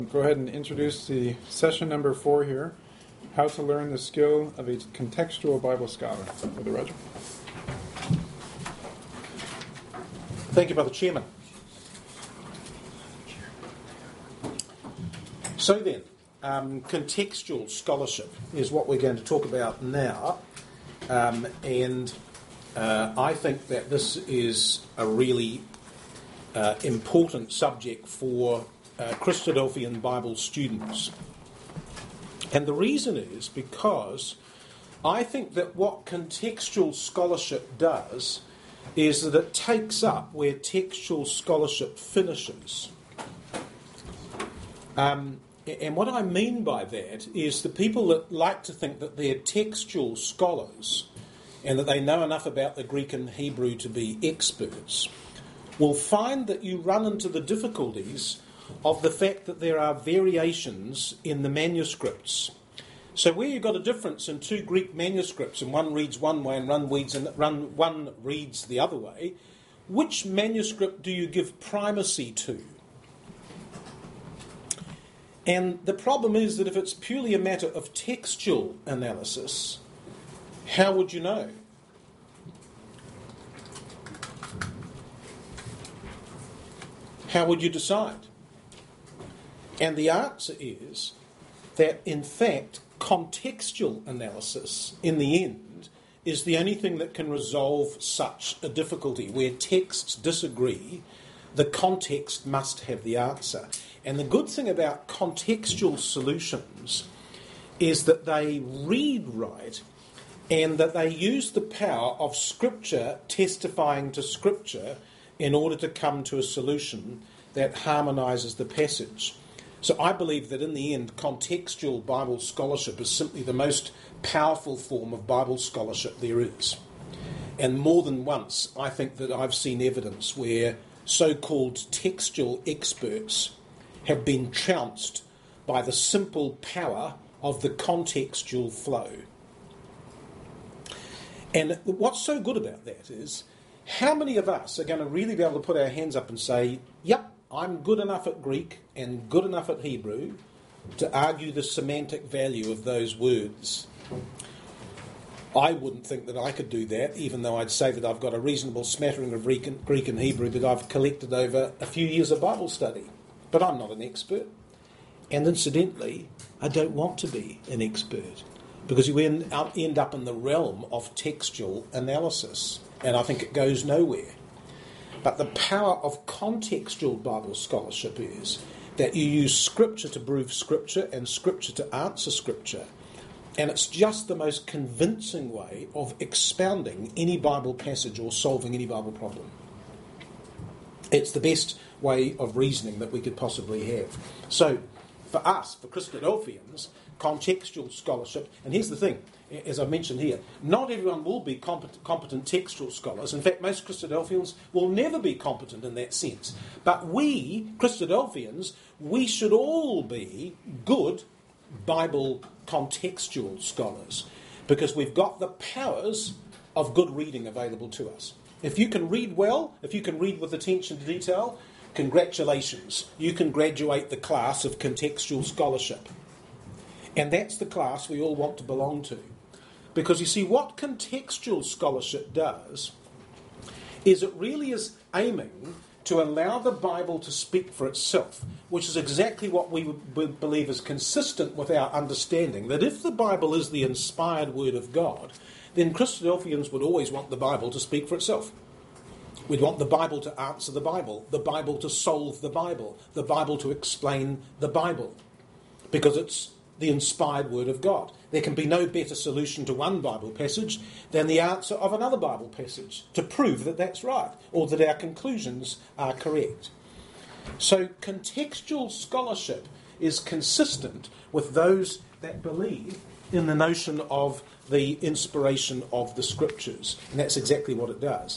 Go ahead and introduce the session number 4 here, How to Learn the Skill of a Contextual Bible Scholar. Brother Roger. Thank you, Brother Chairman. So then, contextual scholarship is what we're going to talk about now, and I think that this is a really important subject for Christadelphian Bible students. And the reason is because I think that what contextual scholarship does is that it takes up where textual scholarship finishes. And what I mean by that is the people that like to think that they're textual scholars and that they know enough about the Greek and Hebrew to be experts will find that you run into the difficulties of the fact that there are variations in the manuscripts. So where you've got a difference in two Greek manuscripts and one reads one way and one reads the other way, which manuscript do you give primacy to? And the problem is that if it's purely a matter of textual analysis, how would you know? How would you decide? And the answer is that, in fact, contextual analysis, in the end, is the only thing that can resolve such a difficulty. Where texts disagree, the context must have the answer. And the good thing about contextual solutions is that they read right and that they use the power of Scripture testifying to Scripture in order to come to a solution that harmonises the passage. So I believe that in the end, contextual Bible scholarship is simply the most powerful form of Bible scholarship there is. And more than once, I think that I've seen evidence where so-called textual experts have been trounced by the simple power of the contextual flow. And what's so good about that is, how many of us are going to really be able to put our hands up and say, yep, I'm good enough at Greek and good enough at Hebrew to argue the semantic value of those words? I wouldn't think that I could do that, even though I'd say that I've got a reasonable smattering of Greek and Hebrew that I've collected over a few years of Bible study. But I'm not an expert. And incidentally, I don't want to be an expert, because you end up in the realm of textual analysis, and I think it goes nowhere. But the power of contextual Bible scholarship is that you use Scripture to prove Scripture and Scripture to answer Scripture. And it's just the most convincing way of expounding any Bible passage or solving any Bible problem. It's the best way of reasoning that we could possibly have. So, for us, for Christadelphians, contextual scholarship, and here's the thing, as I mentioned here, not everyone will be competent textual scholars. In fact, most Christadelphians will never be competent in that sense. But we, Christadelphians, we should all be good Bible contextual scholars, because we've got the powers of good reading available to us. If you can read well, if you can read with attention to detail, congratulations, you can graduate the class of contextual scholarship. And that's the class we all want to belong to. Because you see, what contextual scholarship does is it really is aiming to allow the Bible to speak for itself, which is exactly what we would believe is consistent with our understanding that if the Bible is the inspired Word of God, then Christadelphians would always want the Bible to speak for itself. We'd want the Bible to answer the Bible to solve the Bible to explain the Bible, because it's the inspired Word of God. There can be no better solution to one Bible passage than the answer of another Bible passage to prove that that's right, or that our conclusions are correct. So contextual scholarship is consistent with those that believe in the notion of the inspiration of the Scriptures, and that's exactly what it does.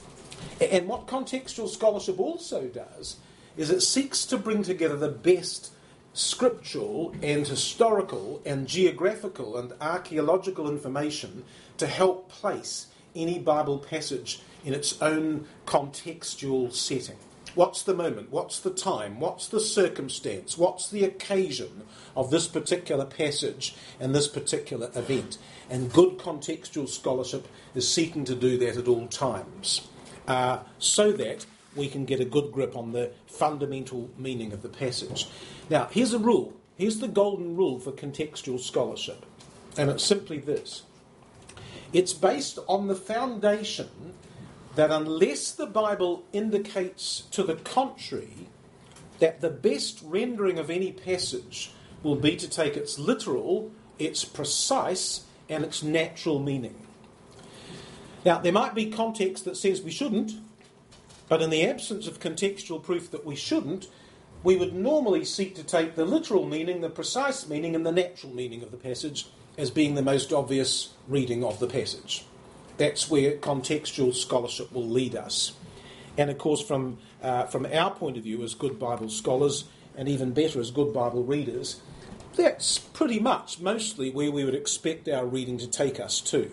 And what contextual scholarship also does is it seeks to bring together the best scriptural and historical and geographical and archaeological information to help place any Bible passage in its own contextual setting. What's the moment? What's the time? What's the circumstance? What's the occasion of this particular passage and this particular event? And good contextual scholarship is seeking to do that at all times, so that we can get a good grip on the fundamental meaning of the passage. Now, here's a rule. Here's the golden rule for contextual scholarship. And it's simply this. It's based on the foundation that unless the Bible indicates to the contrary, that the best rendering of any passage will be to take its literal, its precise, and its natural meaning. Now, there might be context that says we shouldn't, but in the absence of contextual proof that we shouldn't, we would normally seek to take the literal meaning, the precise meaning, and the natural meaning of the passage as being the most obvious reading of the passage. That's where contextual scholarship will lead us. And of course, from our point of view as good Bible scholars, and even better as good Bible readers, that's pretty much mostly where we would expect our reading to take us to.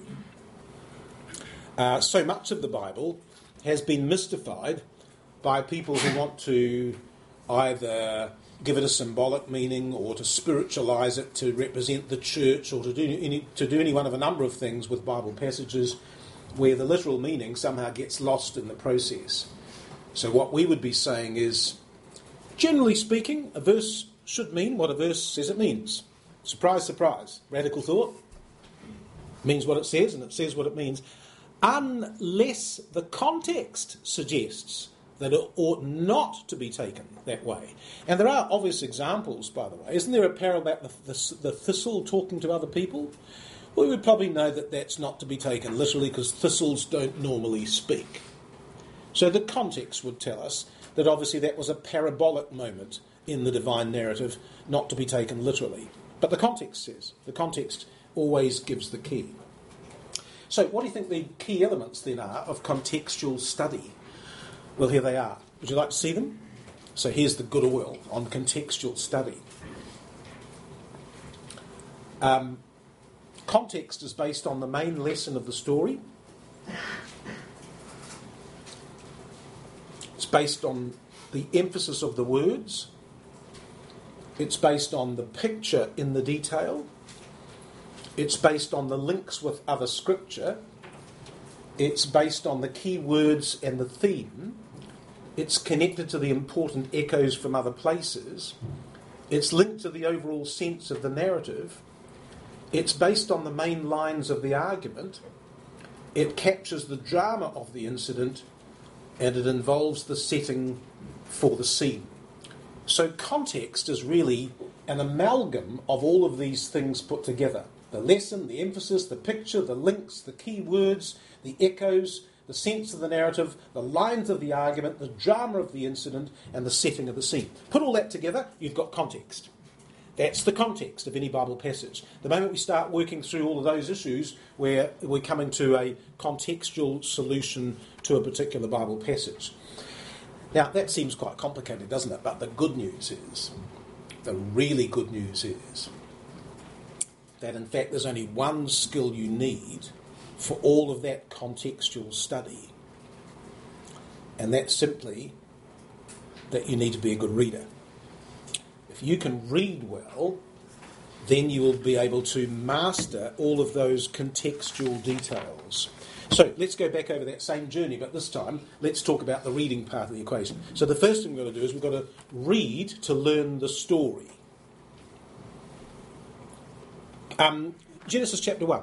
So much of the Bible has been mystified by people who want to either give it a symbolic meaning or to spiritualise it to represent the church or to do any one of a number of things with Bible passages where the literal meaning somehow gets lost in the process. So what we would be saying is, generally speaking, a verse should mean what a verse says it means. Surprise, surprise. Radical thought. Means what it says, and it says what it means. Unless the context suggests that it ought not to be taken that way. And there are obvious examples, by the way. Isn't there a parable about the thistle talking to other people? We would probably know that that's not to be taken literally because thistles don't normally speak. So the context would tell us that obviously that was a parabolic moment in the divine narrative, not to be taken literally. But the context says. The context always gives the key. So what do you think the key elements then are of contextual study? Well, here they are. Would you like to see them? So here's the good oil on contextual study. Context is based on the main lesson of the story. It's based on the emphasis of the words. It's based on the picture in the detail. It's based on the links with other scripture. It's based on the key words and the theme. It's connected to the important echoes from other places. It's linked to the overall sense of the narrative. It's based on the main lines of the argument. It captures the drama of the incident, and it involves the setting for the scene. So context is really an amalgam of all of these things put together. The lesson, the emphasis, the picture, the links, the key words, the echoes, the sense of the narrative, the lines of the argument, the drama of the incident, and the setting of the scene. Put all that together, you've got context. That's the context of any Bible passage. The moment we start working through all of those issues, where we're coming to a contextual solution to a particular Bible passage. Now, that seems quite complicated, doesn't it? But the good news is, the really good news is, that in fact there's only one skill you need for all of that contextual study. And that's simply that you need to be a good reader. If you can read well, then you will be able to master all of those contextual details. So let's go back over that same journey, but this time let's talk about the reading part of the equation. So the first thing we've got to do is we've got to read to learn the story. Genesis chapter 1.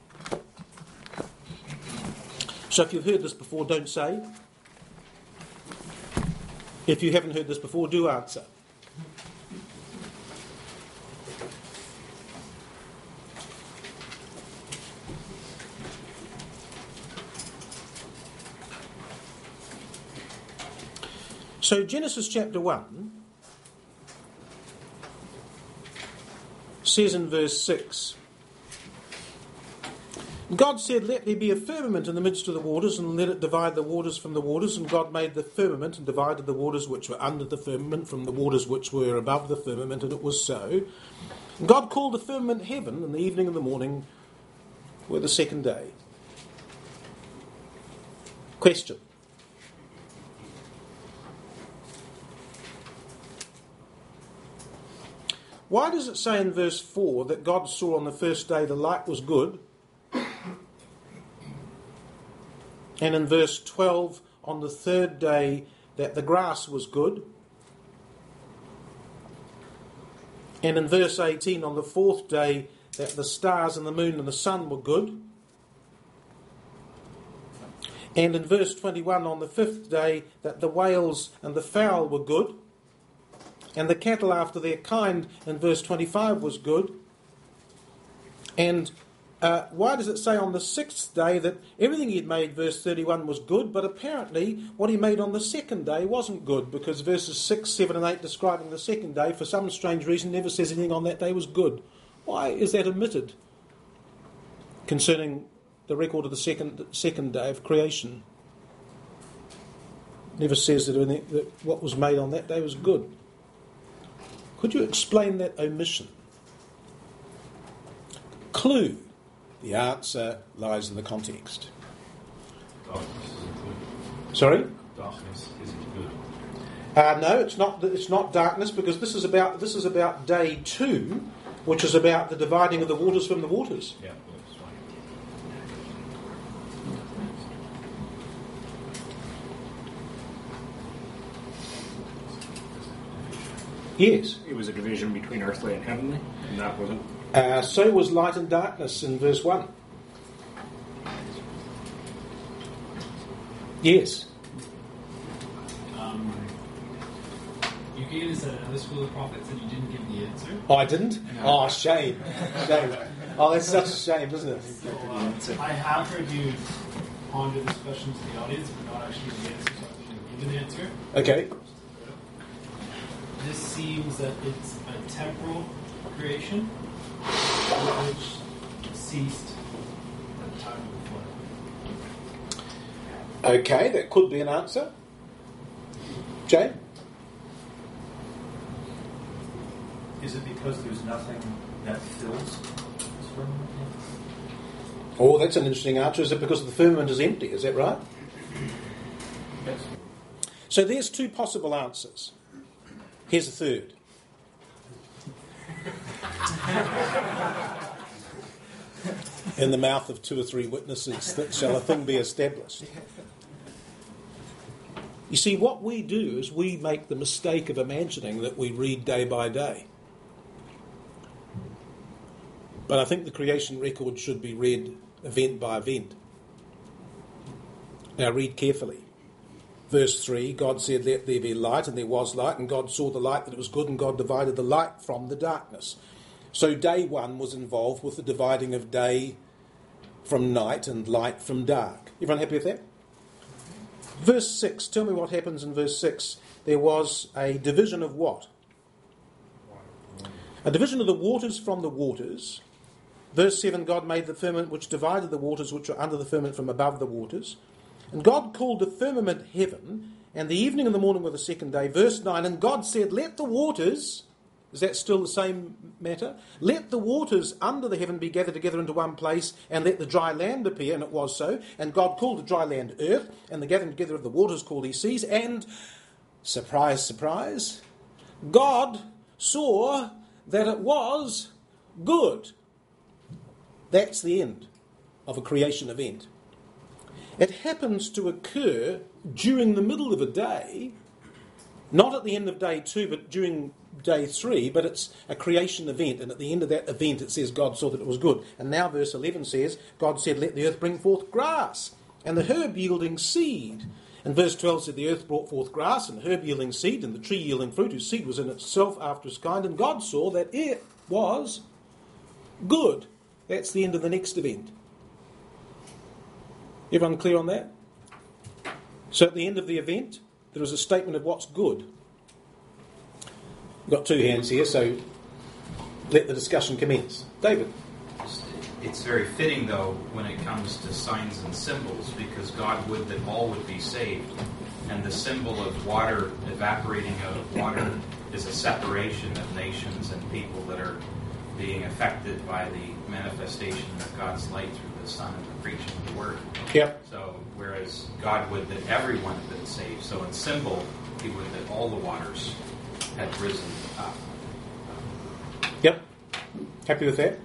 So if you've heard this before, don't say. If you haven't heard this before, do answer. So Genesis chapter 1 says in verse 6, God said, let there be a firmament in the midst of the waters, and let it divide the waters from the waters. And God made the firmament and divided the waters which were under the firmament from the waters which were above the firmament, and it was so. And God called the firmament heaven, and the evening and the morning were the second day. Question. Why does it say in verse 4 that God saw on the first day the light was good? And in verse 12, on the third day, that the grass was good? And in verse 18, on the fourth day, that the stars and the moon and the sun were good? And in verse 21, on the fifth day, that the whales and the fowl were good? And the cattle after their kind, in verse 25, was good? And why does it say on the sixth day that everything he'd made, verse 31, was good, but apparently what he made on the second day wasn't good, because verses 6, 7 and 8 describing the second day, for some strange reason, never says anything on that day was good. Why is that omitted concerning the record of the second day of creation? Never says that what was made on that day was good. Could you explain that omission? Clue. The answer lies in the context. Darkness isn't good. Sorry? Darkness isn't good. No, it's not. It's not darkness, because this is about day 2, which is about the dividing of the waters from the waters. Yeah, that's right. Yes. It was a division between earthly and heavenly, and that wasn't. So was light and darkness in verse 1. Yes. You gave us another school of prophets and you didn't give the answer. Oh, I didn't? Oh, shame. Shame. Oh, that's such a shame, isn't it? So, I have heard you ponder this question to the audience, but not actually the answer, so I'm going to give an answer. Okay. This seems that it's a temporal creation, which ceased at the time of the flood. Okay, that could be an answer. Jay? Is it because there's nothing that fills this firmament? Oh, that's an interesting answer. Is it because the firmament is empty? Is that right? Yes. So there's 2 possible answers. Here's a third. In the mouth of 2 or 3 witnesses, that shall a thing be established. You see, what we do is we make the mistake of imagining that we read day by day. But I think the creation record should be read event by event. Now read carefully. Verse 3, God said, let there be light, and there was light, and God saw the light that it was good, and God divided the light from the darkness. So day 1 was involved with the dividing of day from night and light from dark. Everyone happy with that? Verse 6, tell me what happens in verse 6. There was a division of what? A division of the waters from the waters. Verse 7, God made the firmament which divided the waters which were under the firmament from above the waters. And God called the firmament heaven, and the evening and the morning were the second day. Verse 9, and God said, let the waters, is that still the same matter? Let the waters under the heaven be gathered together into one place, and let the dry land appear, and it was so. And God called the dry land earth, and the gathering together of the waters called he seas, and, surprise, surprise, God saw that it was good. That's the end of a creation event. It happens to occur during the middle of a day, not at the end of day 2, but during day 3, but it's a creation event, and at the end of that event it says God saw that it was good. And now verse 11 says, God said, let the earth bring forth grass, and the herb yielding seed. And verse 12 said, the earth brought forth grass, and herb yielding seed, and the tree yielding fruit, whose seed was in itself after its kind, and God saw that it was good. That's the end of the next event. Everyone clear on that? So at the end of the event, there is a statement of what's good. We've got 2 hands here, so let the discussion commence. David. It's very fitting, though, when it comes to signs and symbols, because God would that all would be saved. And the symbol of water evaporating out of water is a separation of nations and people that are being affected by the manifestation of God's light through the Son and the preaching of the Word. Yep. So, whereas God would that everyone had been saved, so in symbol, he would that all the waters had risen up. Yep. Happy with that?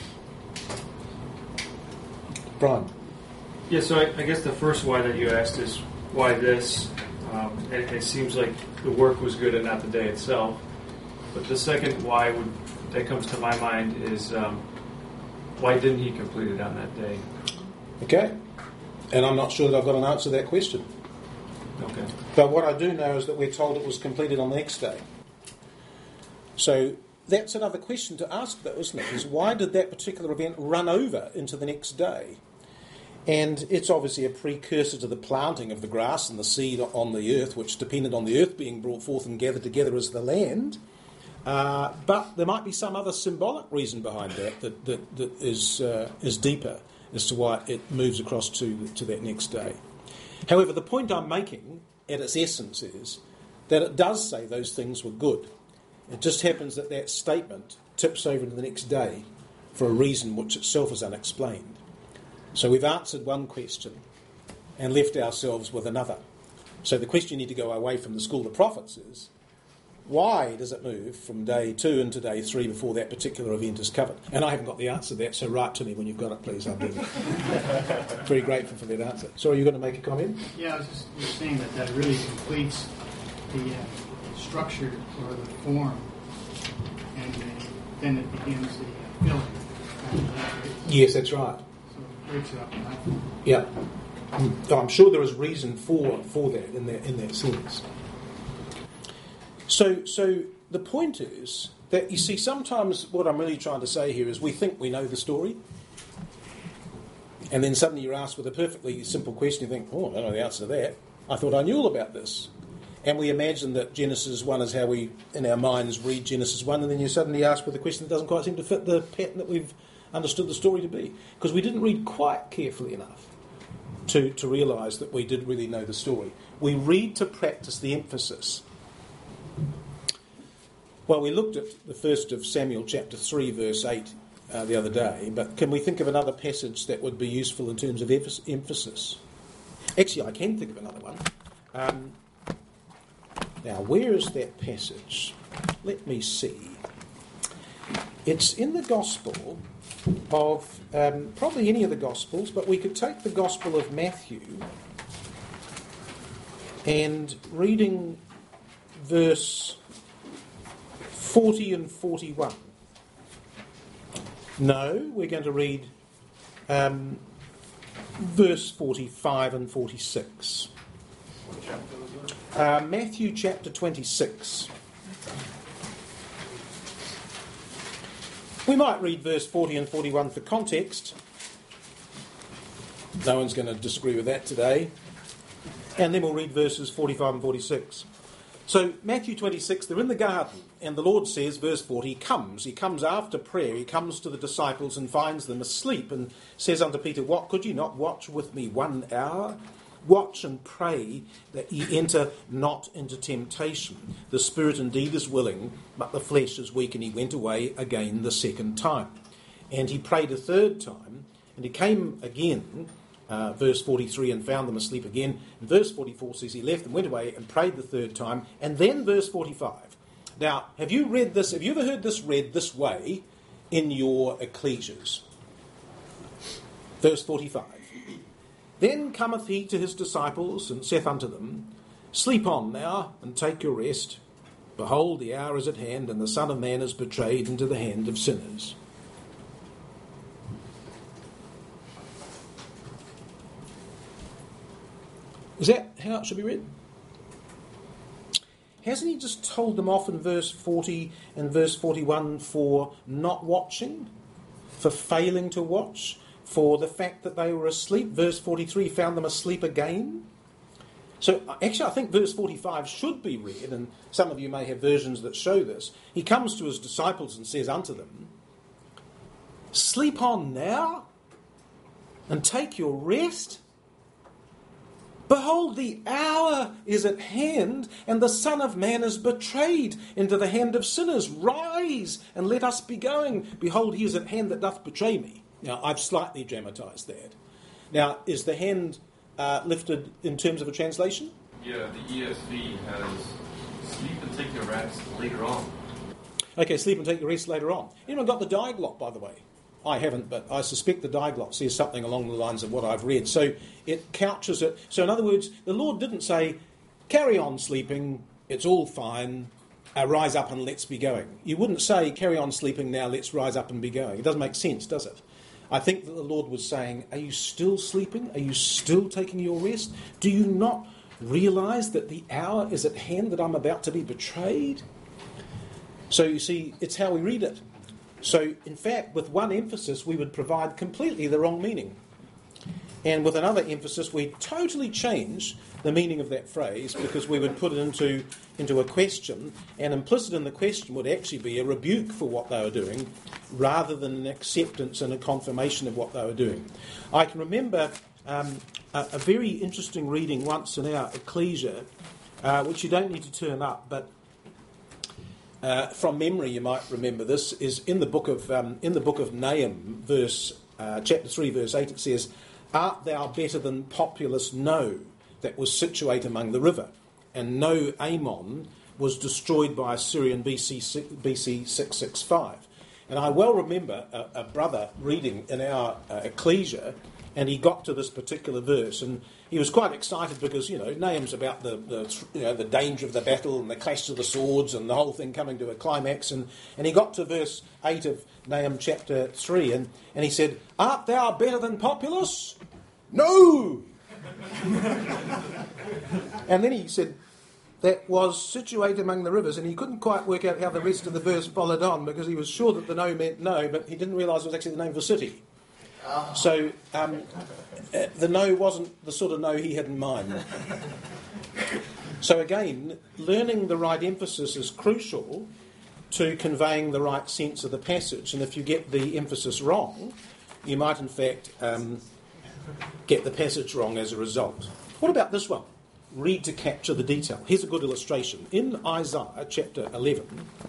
Brian? Yeah, so I guess the first why that you asked is why this? It seems like the work was good and not the day itself. But the second why that comes to my mind is why didn't he complete it on that day? Okay. And I'm not sure that I've got an answer to that question. Okay. But what I do know is that we're told it was completed on the next day. So that's another question to ask, though, isn't it? Is why did that particular event run over into the next day? And it's obviously a precursor to the planting of the grass and the seed on the earth, which depended on the earth being brought forth and gathered together as the land. But there might be some other symbolic reason behind that is deeper as to why it moves across to that next day. However, the point I'm making at its essence is that it does say those things were good. It just happens that that statement tips over to the next day for a reason which itself is unexplained. So we've answered one question and left ourselves with another. So the question you need to go away from the school of prophets is, why does it move from day 2 into day 3 before that particular event is covered? And I haven't got the answer to that, so write to me when you've got it, please. I'm very grateful for that answer. Sorry, you're going to make a comment? Yeah, I was just saying that really completes the structure or the form, and then it begins the filling. Yes, that's right. So it breaks it up. Yeah. I'm sure there is reason for that in that sense. So the point is that, you see, sometimes what I'm really trying to say here is we think we know the story, and then suddenly you're asked with a perfectly simple question, you think, oh, I don't know the answer to that. I thought I knew all about this. And we imagine that Genesis 1 is how we, in our minds, read Genesis 1, and then you're suddenly asked with a question that doesn't quite seem to fit the pattern that we've understood the story to be. Because we didn't read quite carefully enough to realise that we did really know the story. We read to practice the emphasis. Well, we looked at the 1st of Samuel chapter 3, verse 8 the other day, but can we think of another passage that would be useful in terms of emphasis? Actually, I can think of another one. Now, where is that passage? Let me see. It's in the Gospel of, probably any of the Gospels, but we could take the Gospel of Matthew and reading verse 40 and 41. No, we're going to read verse 45 and 46. What chapter was that? Matthew chapter 26. We might read verse 40 and 41 for context. No one's going to disagree with that today. And then we'll read verses 45 and 46. So, Matthew 26, they're in the garden, and the Lord says, verse 40, He comes after prayer, He comes to the disciples and finds them asleep, and says unto Peter, What, could you not watch with me 1 hour? Watch and pray that ye enter not into temptation. The spirit indeed is willing, but the flesh is weak. And he went away again the second time. And he prayed a third time, and he came again, verse 43, and found them asleep again. And verse 44 says he left and went away and prayed the third time. And then verse 45. Now, have you read this? Have you ever heard this read this way in your ecclesias? Verse 45. Then cometh he to his disciples, and saith unto them, Sleep on now, and take your rest. Behold, the hour is at hand, and the Son of Man is betrayed into the hand of sinners. Is that how it should be read? Hasn't he just told them off in verse 40 and verse 41 for not watching, for failing to watch, for the fact that they were asleep? Verse 43 found them asleep again. So actually I think verse 45 should be read, and some of you may have versions that show this. He comes to his disciples and says unto them, Sleep on now, and take your rest. Behold, the hour is at hand, and the Son of Man is betrayed into the hand of sinners. Rise, and let us be going. Behold, he is at hand that doth betray me. Now, I've slightly dramatised that. Now, is the hand lifted in terms of a translation? Yeah, the ESV has sleep and take your rest later on. Okay, sleep and take your rest later on. Anyone got the diaglot, by the way? I haven't, but I suspect the diaglot says something along the lines of what I've read. So it couches it. So in other words, the Lord didn't say, carry on sleeping, it's all fine, rise up and let's be going. You wouldn't say, carry on sleeping now, let's rise up and be going. It doesn't make sense, does it? I think that the Lord was saying, are you still sleeping? Are you still taking your rest? Do you not realise that the hour is at hand, that I'm about to be betrayed? So you see, it's how we read it. So, in fact, with one emphasis, we would provide completely the wrong meaning. And with another emphasis, we totally change the meaning of that phrase because we would put it into a question, and implicit in the question would actually be a rebuke for what they were doing rather than an acceptance and a confirmation of what they were doing. I can remember a very interesting reading once in our Ecclesia, which you don't need to turn up, but from memory, you might remember this, is in the book of Nahum, chapter 3, verse 8. It says, "Art thou better than populous No, that was situate among the river? And No Amon was destroyed by Assyria in BC 665." And I well remember a brother reading in our Ecclesia, and he got to this particular verse, and he was quite excited because, Nahum's about the danger of the battle and the clash of the swords and the whole thing coming to a climax, and he got to verse 8 of Nahum chapter 3, and he said, "Art thou better than populous? No!" And then he said, "That was situated among the rivers," and he couldn't quite work out how the rest of the verse followed on because he was sure that the no meant no, but he didn't realise it was actually the name of a city. So the no wasn't the sort of no he had in mind. So again, learning the right emphasis is crucial to conveying the right sense of the passage. And if you get the emphasis wrong, you might in fact get the passage wrong as a result. What about this one? Read to capture the detail. Here's a good illustration. In Isaiah chapter 11,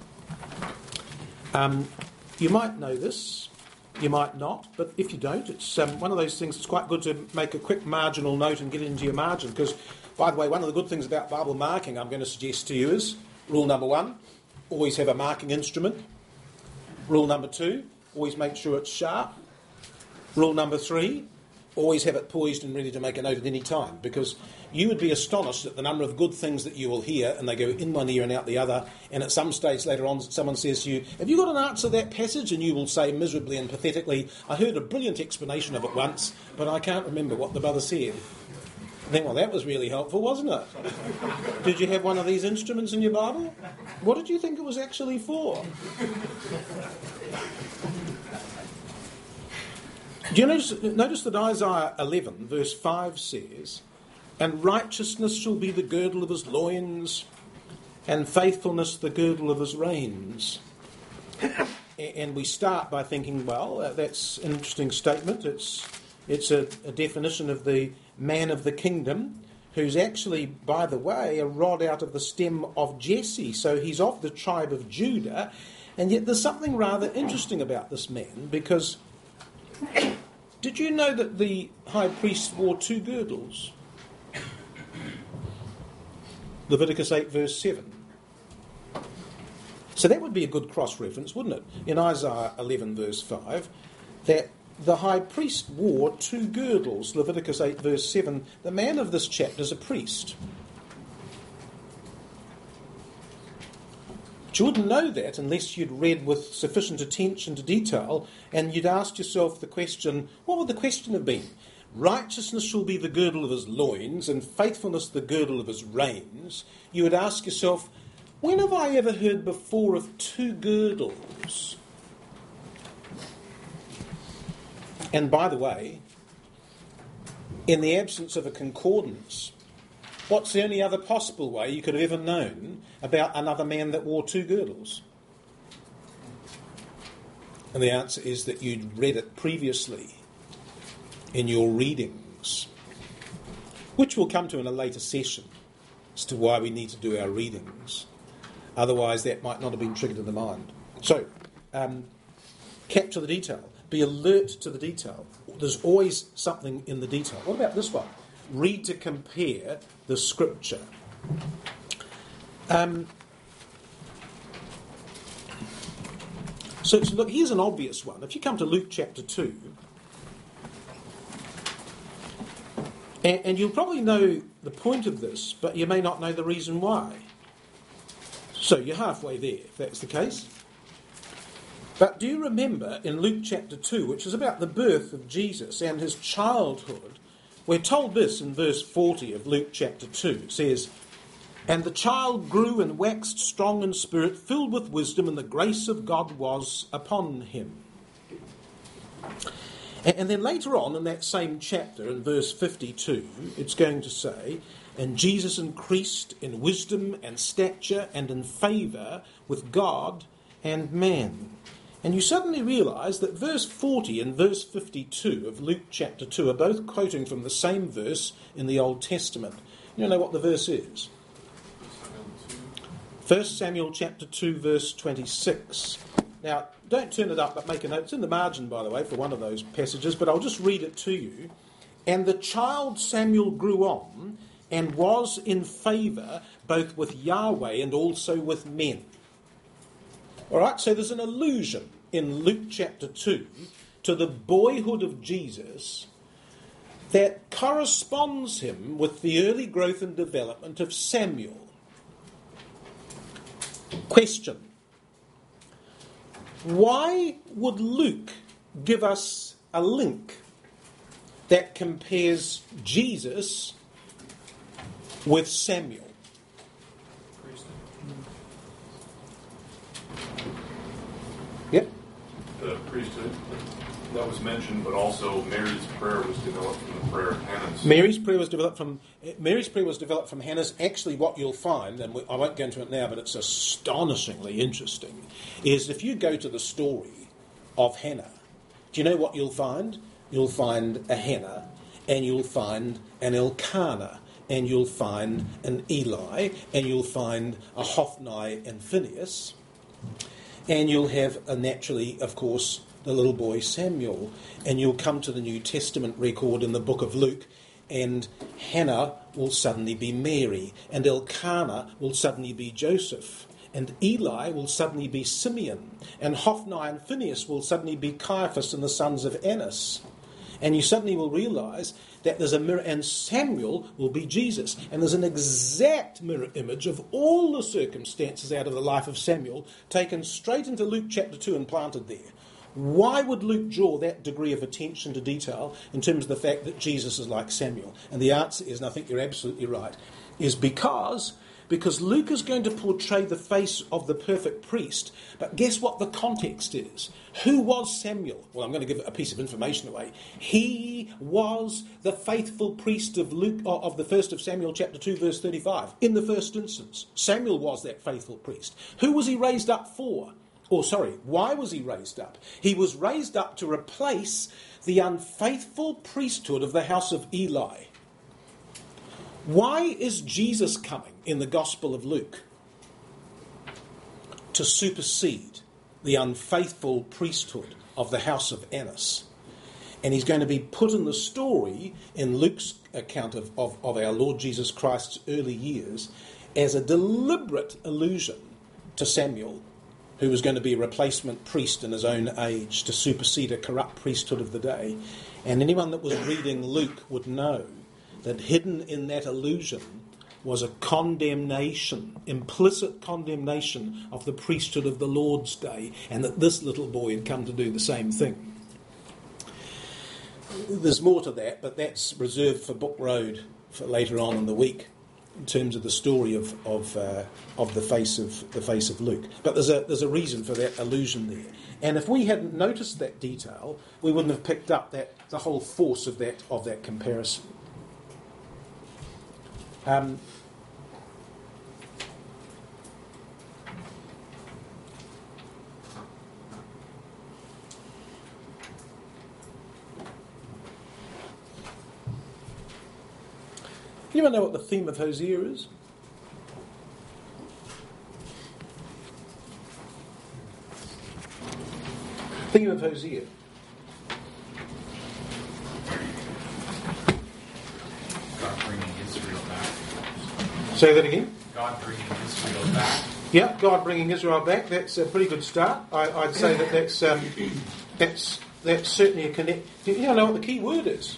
you might know this, you might not, but if you don't, it's one of those things it's quite good to make a quick marginal note and get it into your margin, because, by the way, one of the good things about Bible marking I'm going to suggest to you is, rule number 1, always have a marking instrument. Rule number 2, always make sure it's sharp. Rule number 3, always have it poised and ready to make a note at any time, because you would be astonished at the number of good things that you will hear, and they go in one ear and out the other, and at some stage later on someone says to you, "Have you got an answer to that passage?" And you will say miserably and pathetically, "I heard a brilliant explanation of it once, but I can't remember what the brother said." And then, well, that was really helpful, wasn't it? Did you have one of these instruments in your Bible? What did you think it was actually for? Do you notice that Isaiah 11, verse 5 says, "And righteousness shall be the girdle of his loins, and faithfulness the girdle of his reins." And we start by thinking, well, that's an interesting statement. It's a definition of the man of the kingdom, who's actually, by the way, a rod out of the stem of Jesse. So he's of the tribe of Judah. And yet there's something rather interesting about this man, because did you know that the high priest wore 2 girdles? Leviticus 8 verse 7. So that would be a good cross-reference, wouldn't it? In Isaiah 11 verse 5, that the high priest wore 2 girdles. Leviticus 8 verse 7. The man of this chapter is a priest. But you wouldn't know that unless you'd read with sufficient attention to detail, and you'd asked yourself the question, what would the question have been? Righteousness shall be the girdle of his loins, and faithfulness the girdle of his reins. You would ask yourself, when have I ever heard before of 2 girdles? And by the way, in the absence of a concordance, what's the only other possible way you could have ever known about another man that wore 2 girdles? And the answer is that you'd read it previously in your readings, which we'll come to in a later session as to why we need to do our readings. Otherwise, that might not have been triggered in the mind. So, capture the detail. Be alert to the detail. There's always something in the detail. What about this one? Read to compare the scripture. So look, here's an obvious one. If you come to Luke chapter 2, and you'll probably know the point of this, but you may not know the reason why. So you're halfway there, if that's the case. But do you remember in Luke chapter 2, which is about the birth of Jesus and his childhood, we're told this in verse 40 of Luke chapter 2. It says, "And the child grew and waxed strong in spirit, filled with wisdom, and the grace of God was upon him." And then later on in that same chapter, in verse 52, it's going to say, "And Jesus increased in wisdom and stature and in favour with God and man." And you suddenly realise that verse 40 and verse 52 of Luke chapter 2 are both quoting from the same verse in the Old Testament. You know what the verse is? 1 Samuel chapter 2 verse 26. Now, don't turn it up, but make a note. It's in the margin, by the way, for one of those passages, but I'll just read it to you. "And the child Samuel grew on and was in favour both with Yahweh and also with men." All right, so there's an allusion in Luke chapter 2 to the boyhood of Jesus that corresponds him with the early growth and development of Samuel. Question: why would Luke give us a link that compares Jesus with Samuel? Yep. The priesthood that was mentioned, but also Mary's prayer was developed from the prayer of Hannah's. Mary's prayer was developed from Hannah's. Actually, what you'll find, and I won't go into it now, but it's astonishingly interesting, is if you go to the story of Hannah, do you know what you'll find? You'll find a Hannah, and you'll find an Elkanah, and you'll find an Eli, and you'll find a Hophni and Phinehas, and you'll have, naturally, of course, the little boy Samuel, and you'll come to the New Testament record in the book of Luke, and Hannah will suddenly be Mary, and Elkanah will suddenly be Joseph, and Eli will suddenly be Simeon, and Hophni and Phinehas will suddenly be Caiaphas and the sons of Annas. And you suddenly will realise that there's a mirror, and Samuel will be Jesus. And there's an exact mirror image of all the circumstances out of the life of Samuel taken straight into Luke chapter 2 and planted there. Why would Luke draw that degree of attention to detail in terms of the fact that Jesus is like Samuel? And the answer is, and I think you're absolutely right, is because Luke is going to portray the face of the perfect priest. But guess what the context is? Who was Samuel? Well, I'm going to give a piece of information away. He was the faithful priest of the 1st of Samuel chapter 2 verse 35. In the first instance, Samuel was that faithful priest. Who was he raised up for? Why was he raised up? He was raised up to replace the unfaithful priesthood of the house of Eli. Why is Jesus coming in the Gospel of Luke? To supersede the unfaithful priesthood of the house of Annas. And he's going to be put in the story in Luke's account of our Lord Jesus Christ's early years as a deliberate allusion to Samuel, who was going to be a replacement priest in his own age to supersede a corrupt priesthood of the day. And anyone that was reading Luke would know that hidden in that allusion was a condemnation, implicit condemnation of the priesthood of the Lord's day, and that this little boy had come to do the same thing. There's more to that, but that's reserved for Book Road for later on in the week, in terms of the story of the face of Luke. But there's a reason for that allusion there. And if we hadn't noticed that detail, we wouldn't have picked up the whole force of that comparison. Anyone know what the theme of Hosea is? Theme of Hosea. God bringing Israel back. Say that again. God bringing Israel back. Yeah, God bringing Israel back. That's a pretty good start. I'd say that's certainly a connect. You know what the key word is?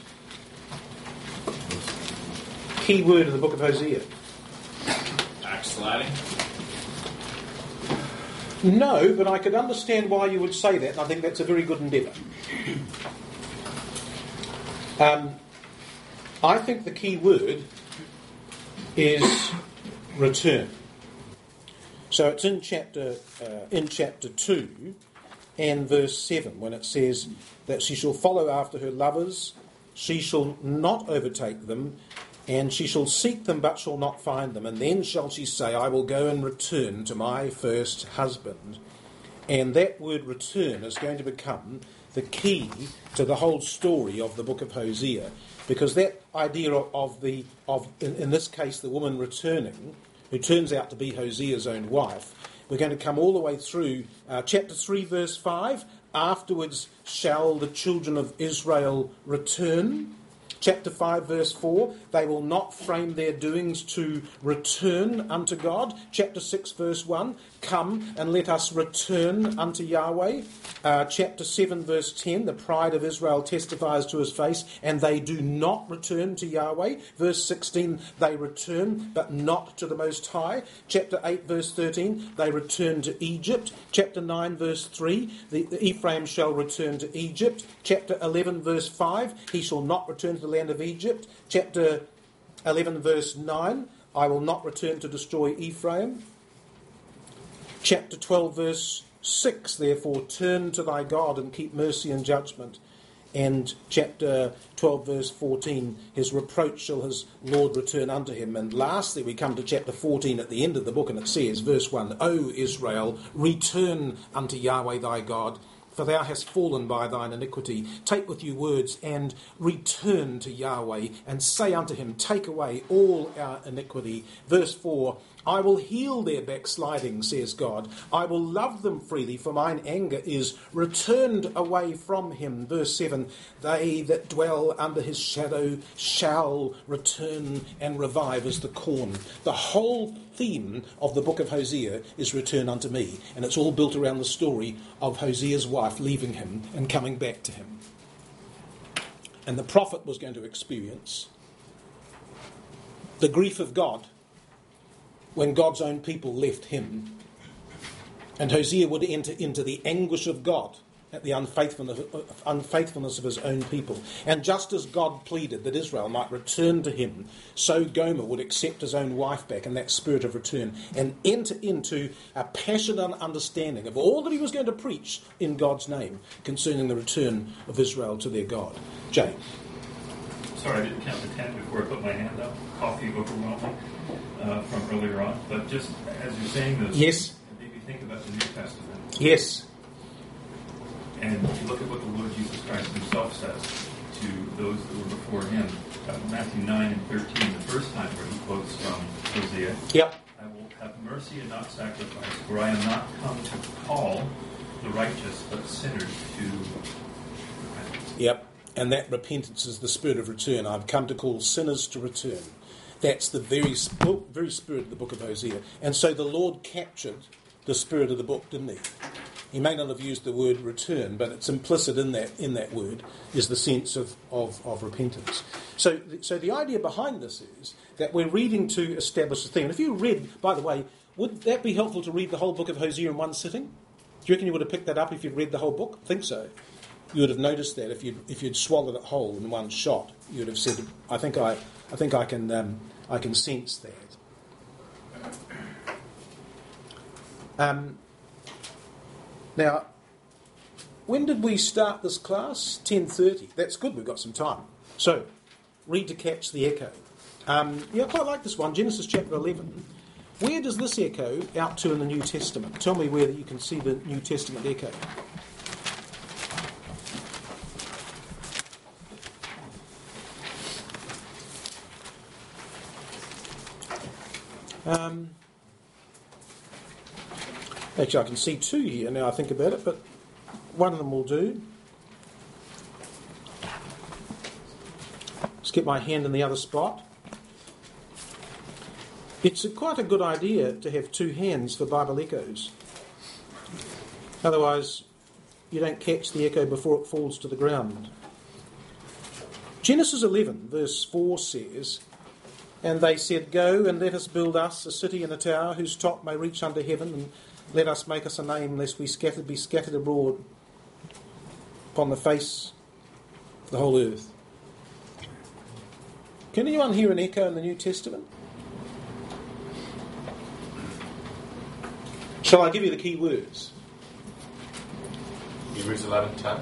Key word of the book of Hosea. Backsliding. No, but I could understand why you would say that, and I think that's a very good endeavour. I think the key word is return. So it's in chapter 2 and verse 7 when it says that she shall follow after her lovers, she shall not overtake them, and she shall seek them but shall not find them. And then shall she say, I will go and return to my first husband. And that word return is going to become the key to the whole story of the book of Hosea. Because that idea of in this case, the woman returning, who turns out to be Hosea's own wife, we're going to come all the way through chapter 3, verse 5. Afterwards shall the children of Israel return. Chapter 5, verse 4, they will not frame their doings to return unto God. Chapter 6, verse 1, come and let us return unto Yahweh. Chapter 7, verse 10, the pride of Israel testifies to his face, and they do not return to Yahweh. Verse 16, they return, but not to the Most High. Chapter 8, verse 13, they return to Egypt. Chapter 9, verse 3, the Ephraim shall return to Egypt. Chapter 11, verse 5, he shall not return to the land of Egypt. Chapter 11, verse 9, I will not return to destroy Ephraim. Chapter 12, verse 6, therefore turn to thy God and keep mercy and judgment. And chapter 12, verse 14, his reproach shall his Lord return unto him. And lastly, we come to chapter 14 at the end of the book, and it says, verse 1, O Israel, return unto Yahweh thy God, for thou hast fallen by thine iniquity. Take with you words and return to Yahweh, and say unto him, take away all our iniquity. Verse 4, I will heal their backsliding, says God. I will love them freely, for mine anger is returned away from him. Verse 7, they that dwell under his shadow shall return and revive as the corn. The whole theme of the book of Hosea is return unto me, and it's all built around the story of Hosea's wife leaving him and coming back to him. And the prophet was going to experience the grief of God when God's own people left him. And Hosea would enter into the anguish of God at the unfaithfulness of his own people. And just as God pleaded that Israel might return to him, so Gomer would accept his own wife back in that spirit of return and enter into a passionate understanding of all that he was going to preach in God's name concerning the return of Israel to their God. Jay. Sorry, I didn't count to 10 before I put my hand up. Coffee overwhelmed me from earlier on. But just as you're saying this, yes, it made me think about the New Testament. Yes. And you look at what the Lord Jesus Christ himself says to those that were before him. Matthew 9 and 13, the first time where he quotes from Hosea. Yep. I will have mercy and not sacrifice, for I am not come to call the righteous, but sinners to repentance. Yep. And that repentance is the spirit of return. I've come to call sinners to return. That's the very spirit of the book of Hosea. And so the Lord captured the spirit of the book, didn't he? He may not have used the word return, but it's implicit in that word is the sense of repentance. So the idea behind this is that we're reading to establish a thing. And if you read, by the way, would that be helpful to read the whole book of Hosea in one sitting? Do you reckon you would have picked that up if you'd read the whole book? I think so. You would have noticed that if you'd swallowed it whole in one shot, you would have said, I think I can sense that. Now, when did we start this class? 10:30. That's good, we've got some time. So, read to catch the echo. I quite like this one, Genesis chapter 11. Where does this echo out to in the New Testament? Tell me where you can see the New Testament echo. Actually, I can see two here now I think about it, but one of them will do. Just get my hand in the other spot. It's quite a good idea to have two hands for Bible echoes. Otherwise, you don't catch the echo before it falls to the ground. Genesis 11, verse 4 says, "And they said, Go and let us build us a city and a tower whose top may reach unto heaven, and let us make us a name, lest we be scattered abroad upon the face of the whole earth." Can anyone hear an echo in the New Testament? Shall I give you the key words? Hebrews 11:10.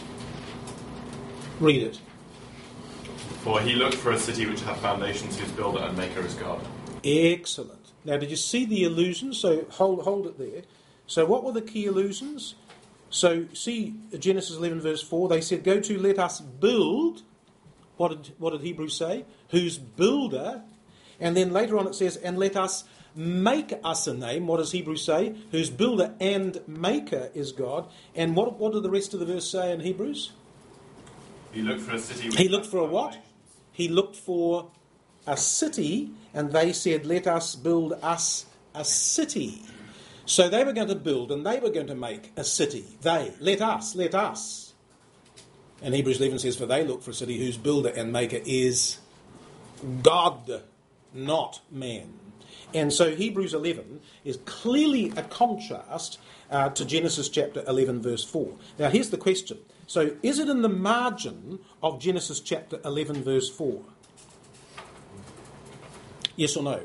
Read it. For he looked for a city which hath foundations, whose builder and maker is God. Excellent. Now, did you see the allusions? So hold it there. So what were the key allusions? So see Genesis 11 verse 4. They said, "Go to, let us build." What did Hebrews say? Whose builder. And then later on it says, "And let us make us a name." What does Hebrews say? Whose builder and maker is God. And what did the rest of the verse say in Hebrews? He looked for a city which He looked for a what? He looked for a city, and they said, "Let us build us a city." So they were going to build, and they were going to make a city. Let us. And Hebrews 11 says, "For they look for a city whose builder and maker is God, not man." And so Hebrews 11 is clearly a contrast to Genesis chapter 11 verse 4. Now here's the question. So is it in the margin of Genesis chapter 11 verse 4? Yes or no?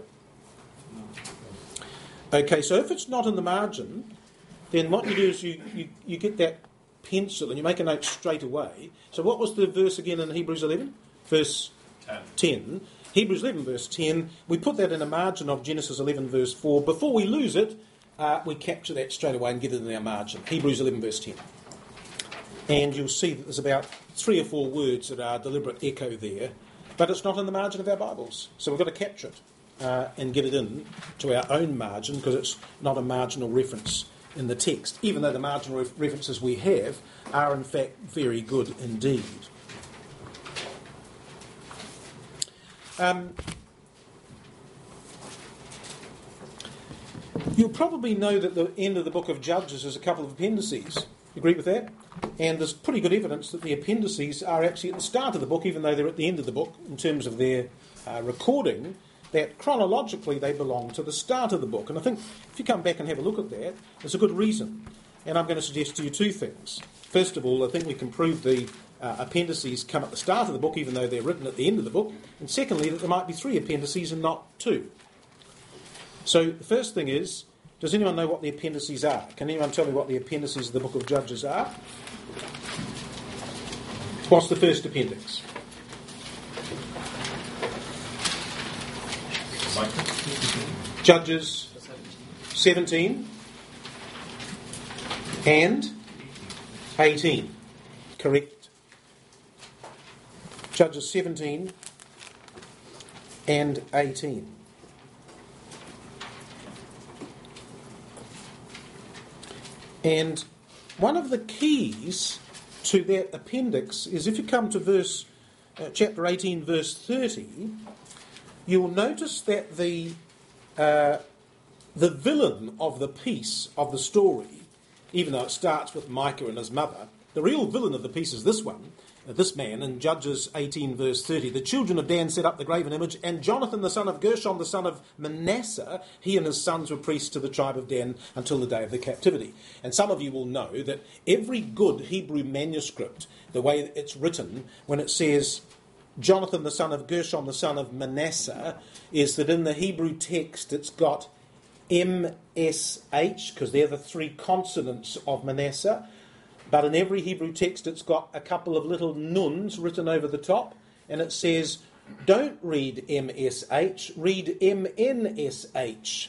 Okay, so if it's not in the margin, then what you do is you get that pencil and you make a note straight away. So what was the verse again in Hebrews 11? Verse 10. Hebrews 11 verse 10. We put that in a margin of Genesis 11 verse 4. Before we lose it, we capture that straight away and get it in our margin. Hebrews 11 verse 10. And you'll see that there's about 3 or 4 words that are deliberate echo there, but it's not in the margin of our Bibles. So we've got to capture it and get it in to our own margin, because it's not a marginal reference in the text, even though the marginal references we have are in fact very good indeed. You'll probably know that the end of the book of Judges is a couple of appendices. You agree with that? And there's pretty good evidence that the appendices are actually at the start of the book, even though they're at the end of the book in terms of their recording, that chronologically they belong to the start of the book. And I think if you come back and have a look at that, there's a good reason. And I'm going to suggest to you 2 things. First of all, I think we can prove the appendices come at the start of the book, even though they're written at the end of the book. And secondly, that there might be 3 appendices and not 2. So the first thing is, does anyone know what the appendices are? Can anyone tell me what the appendices of the book of Judges are? What's the first appendix? Judges 17 and 18. Correct. Judges 17 and 18. And one of the keys to that appendix is, if you come to chapter 18, verse 30, you'll notice that the villain of the piece of the story, even though it starts with Micah and his mother, the real villain of the piece is this man in Judges 18 verse 30. "The children of Dan set up the graven image, and Jonathan the son of Gershom the son of Manasseh, he and his sons were priests to the tribe of Dan until the day of the captivity." And some of you will know that every good Hebrew manuscript, the way it's written, when it says Jonathan the son of Gershom the son of Manasseh, is that in the Hebrew text it's got MSH, because they're the 3 consonants of Manasseh. But in every Hebrew text it's got a couple of little nuns written over the top, and it says, don't read MSH, read MNSH.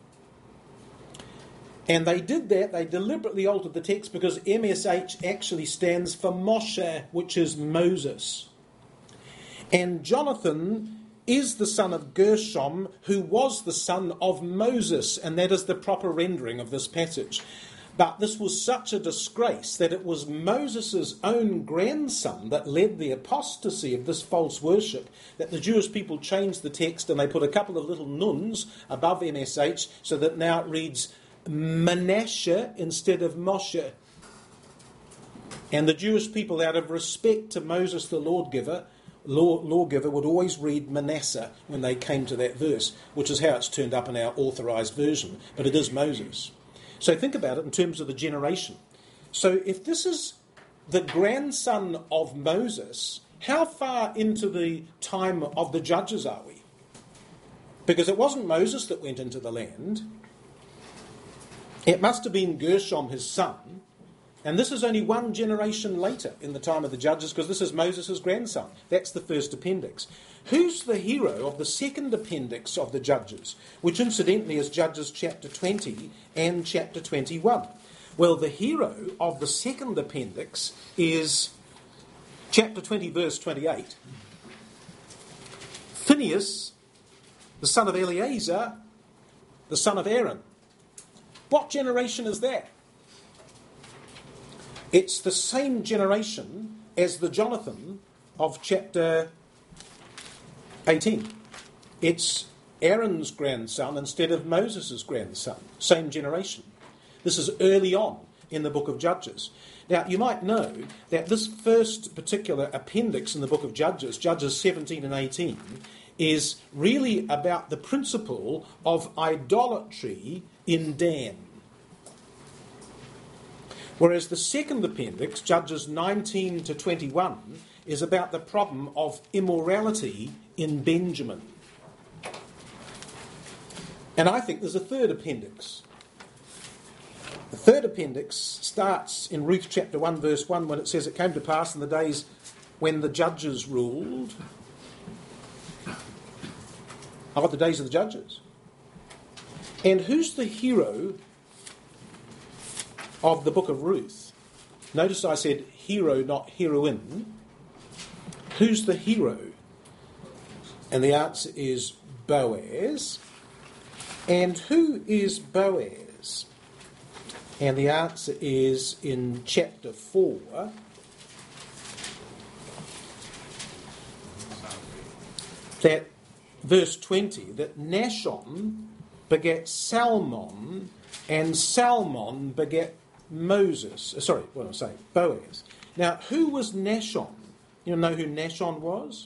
And they did that, they deliberately altered the text, because MSH actually stands for Moshe, which is Moses. And Jonathan is the son of Gershom, who was the son of Moses, and that is the proper rendering of this passage. But this was such a disgrace that it was Moses' own grandson that led the apostasy of this false worship, that the Jewish people changed the text and they put a couple of little nuns above MSH so that now it reads Manasseh instead of Moshe. And the Jewish people, out of respect to Moses the lawgiver, would always read Manasseh when they came to that verse, which is how it's turned up in our authorised version. But it is Moses. So think about it in terms of the generation. So if this is the grandson of Moses, how far into the time of the judges are we? Because it wasn't Moses that went into the land. It must have been Gershom, his son. And this is only one generation later in the time of the judges, because this is Moses' grandson. That's the first appendix. Who's the hero of the second appendix of the Judges, which incidentally is Judges chapter 20 and chapter 21? Well, the hero of the second appendix is chapter 20, verse 28. Phinehas, the son of Eleazar, the son of Aaron. What generation is that? It's the same generation as the Jonathan of chapter 18. It's Aaron's grandson instead of Moses' grandson. Same generation. This is early on in the book of Judges. Now, you might know that this first particular appendix in the book of Judges, Judges 17 and 18, is really about the principle of idolatry in Dan. Whereas the second appendix, Judges 19 to 21, is about the problem of immorality in Benjamin. And I think there's a third appendix. The third appendix starts in Ruth chapter 1 verse 1 when it says it came to pass in the days when the judges ruled. I've got the days of the judges. And who's the hero of the book of Ruth? Notice I said hero, not heroine. Who's the hero? And the answer is Boaz. And who is Boaz? And the answer is in chapter 4. That verse 20, that Nashon begat Salmon, and Salmon begat Moses. Sorry, what am I saying? Boaz. Now, who was Nashon? You know who Nashon was?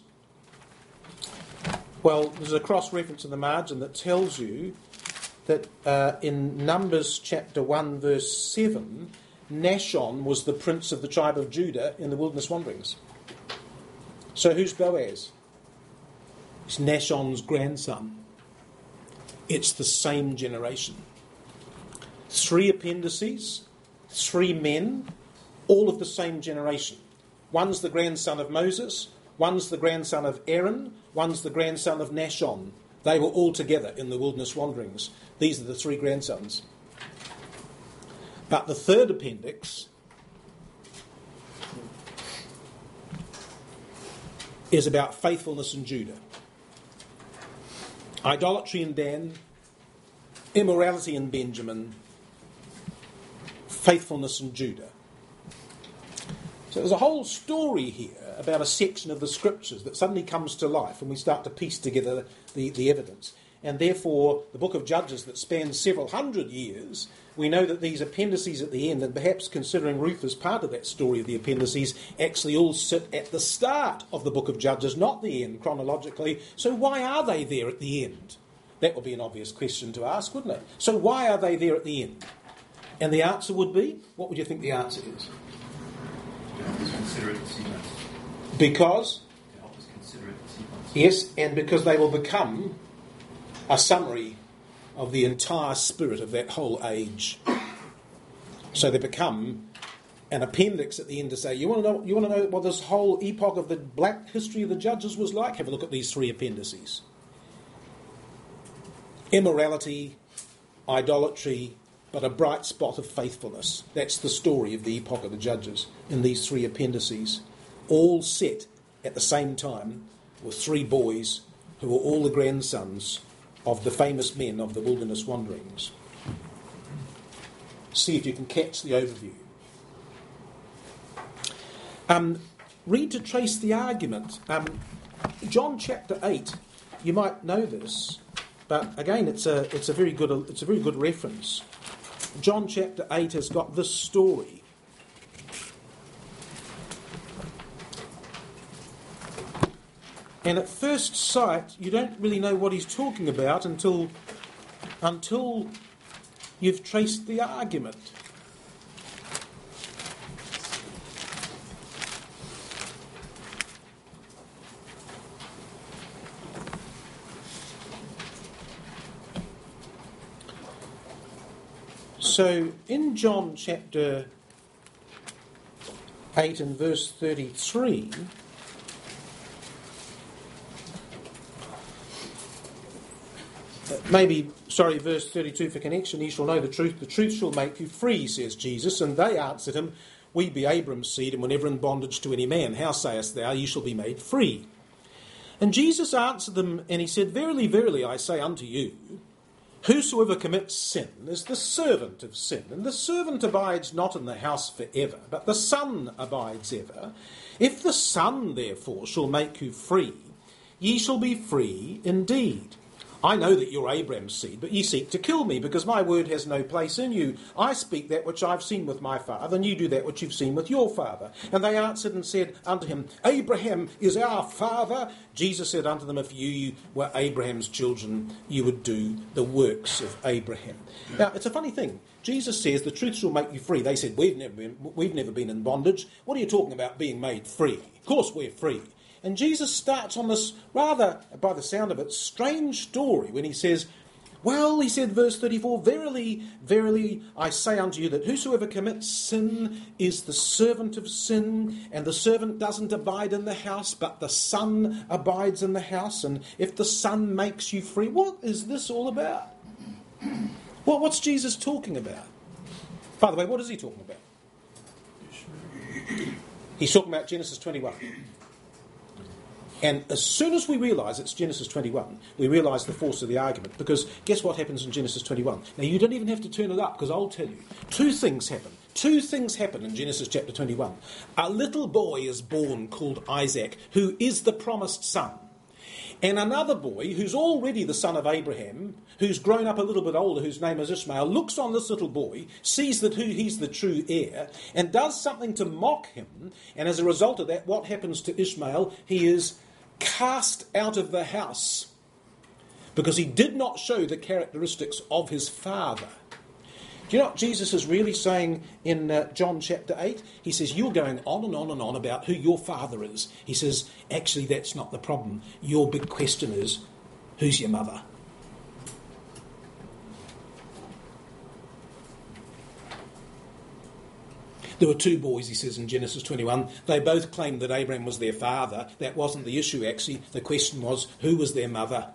Well, there's a cross-reference in the margin that tells you that in Numbers chapter 1 verse 7, Nashon was the prince of the tribe of Judah in the wilderness wanderings. So who's Boaz? It's Nashon's grandson. It's the same generation. 3 appendices, 3 men, all of the same generation. One's the grandson of Moses, one's the grandson of Aaron, one's the grandson of Nashon. They were all together in the wilderness wanderings. These are the 3 grandsons. But the third appendix is about faithfulness in Judah. Idolatry in Dan, immorality in Benjamin, faithfulness in Judah. So there's a whole story here about a section of the scriptures that suddenly comes to life and we start to piece together the evidence. And therefore, the book of Judges that spans several hundred years, we know that these appendices at the end, and perhaps considering Ruth as part of that story of the appendices, actually all sit at the start of the book of Judges, not the end chronologically. So why are they there at the end? That would be an obvious question to ask, wouldn't it? So why are they there at the end? And the answer would be, what would you think the answer is? To help us consider it the sequence. Because? To help us consider it the sequence. Yes, and because they will become a summary of the entire spirit of that whole age. So they become an appendix at the end to say, you want to know what this whole epoch of the black history of the judges was like? Have a look at these 3 appendices. Immorality, idolatry, but a bright spot of faithfulness. That's the story of the epoch of the judges in these 3 appendices, all set at the same time with 3 boys who were all the grandsons of the famous men of the wilderness wanderings. see if you can catch the overview. Read to trace the argument. John chapter 8, you might know this, but again, it's a very good reference. John chapter 8 has got this story. And at first sight, you don't really know what he's talking about until you've traced the argument. So, in John chapter 8 and verse 33, verse 32 for connection, ye shall know the truth shall make you free, says Jesus. And they answered him, we be Abram's seed, and were never in bondage to any man. How sayest thou, ye shall be made free? And Jesus answered them, and he said, verily, verily, I say unto you, whosoever commits sin is the servant of sin. And the servant abides not in the house forever, but the Son abides ever. If the Son, therefore, shall make you free, ye shall be free indeed. I know that you're Abraham's seed, but ye seek to kill me, because my word has no place in you. I speak that which I've seen with my father, and you do that which you've seen with your father. And they answered and said unto him, Abraham is our father. Jesus said unto them, if you were Abraham's children, you would do the works of Abraham. Now, it's a funny thing. Jesus says, the truth shall make you free. They said, we've never been in bondage. What are you talking about being made free? Of course we're free. And Jesus starts on this rather, by the sound of it, strange story when he says, well, he said, verse 34, verily, verily, I say unto you that whosoever commits sin is the servant of sin, and the servant doesn't abide in the house, but the Son abides in the house. And if the Son makes you free, what is this all about? Well, what's Jesus talking about? By the way, what is he talking about? He's talking about Genesis 21. And as soon as we realise it's Genesis 21, we realise the force of the argument. Because guess what happens in Genesis 21? Now, you don't even have to turn it up, because I'll tell you. Two things happen. Two things happen in Genesis chapter 21. A little boy is born called Isaac, who is the promised son. And another boy, who's already the son of Abraham, who's grown up a little bit older, whose name is Ishmael, looks on this little boy, sees that he's the true heir, and does something to mock him. And as a result of that, what happens to Ishmael? He is cast out of the house because he did not show the characteristics of his father. Do you know what Jesus is really saying in John chapter 8? He says, you're going on and on and on about who your father is. He says, actually, that's not the problem. Your big question is, who's your mother? There were two boys, he says in Genesis 21. They both claimed that Abraham was their father. That wasn't the issue, actually. The question was, who was their mother?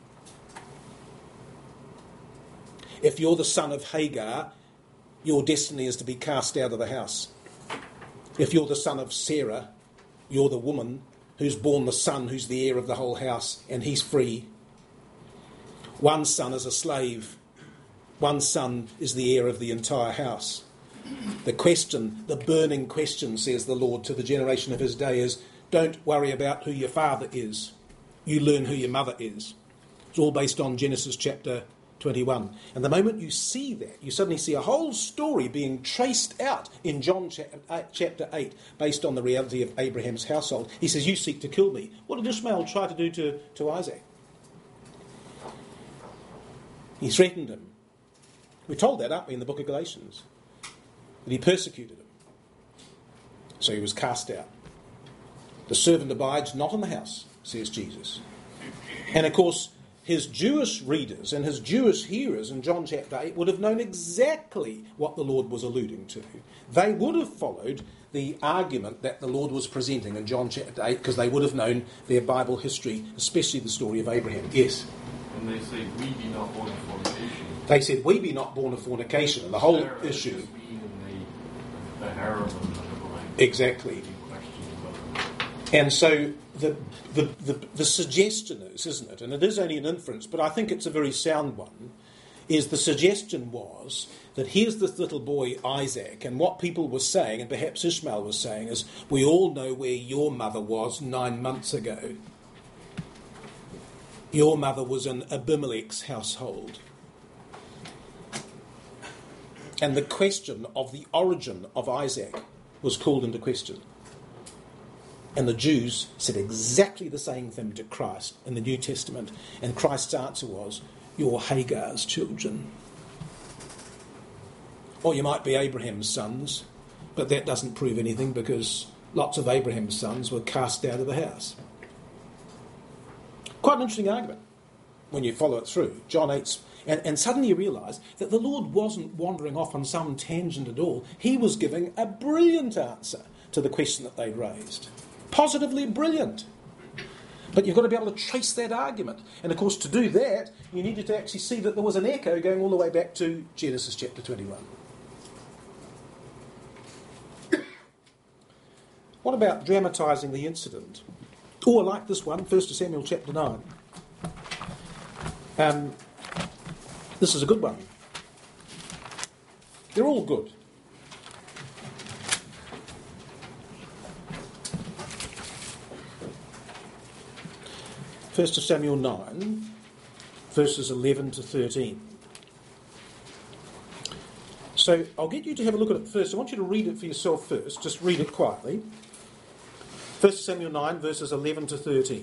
If you're the son of Hagar, your destiny is to be cast out of the house. If you're the son of Sarah, you're the woman who's born the son who's the heir of the whole house, and he's free. One son is a slave. One son is the heir of the entire house. The question, the burning question, says the Lord to the generation of his day, is don't worry about who your father is. You learn who your mother is. It's all based on Genesis chapter 21. And the moment you see that, you suddenly see a whole story being traced out in John chapter 8 based on the reality of Abraham's household. He says, you seek to kill me. What did Ishmael try to do to Isaac? He threatened him. We're told that, aren't we, in the book of Galatians? That he persecuted him. So he was cast out. The servant abides not in the house, says Jesus. And of course, his Jewish readers and his Jewish hearers in John chapter 8 would have known exactly what the Lord was alluding to. They would have followed the argument that the Lord was presenting in John chapter 8 because they would have known their Bible history, especially the story of Abraham. Yes? And they say, we be not born of fornication. They said, we be not born of fornication. And the whole issue... The harem exactly. And so the suggestion is, isn't it, and it is only an inference, but I think it's a very sound one, is the suggestion was that here's this little boy Isaac, and what people were saying, and perhaps Ishmael was saying, is we all know where your mother was 9 months ago. Your mother was in Abimelech's household. And the question of the origin of Isaac was called into question. And the Jews said exactly the same thing to Christ in the New Testament. And Christ's answer was, you're Hagar's children. Or you might be Abraham's sons, but that doesn't prove anything because lots of Abraham's sons were cast out of the house. Quite an interesting argument when you follow it through. John 8, and suddenly you realise that the Lord wasn't wandering off on some tangent at all. He was giving a brilliant answer to the question that they'd raised. Positively brilliant. But you've got to be able to trace that argument. And of course, to do that, you needed to actually see that there was an echo going all the way back to Genesis chapter 21. What about dramatising the incident? Oh, I like this one, 1 Samuel chapter 9. This is a good one. They're all good. First of Samuel 9, verses 11 to 13. So I'll get you to have a look at it first. I want you to read it for yourself first. Just read it quietly. 1 Samuel 9, verses 11 to 13.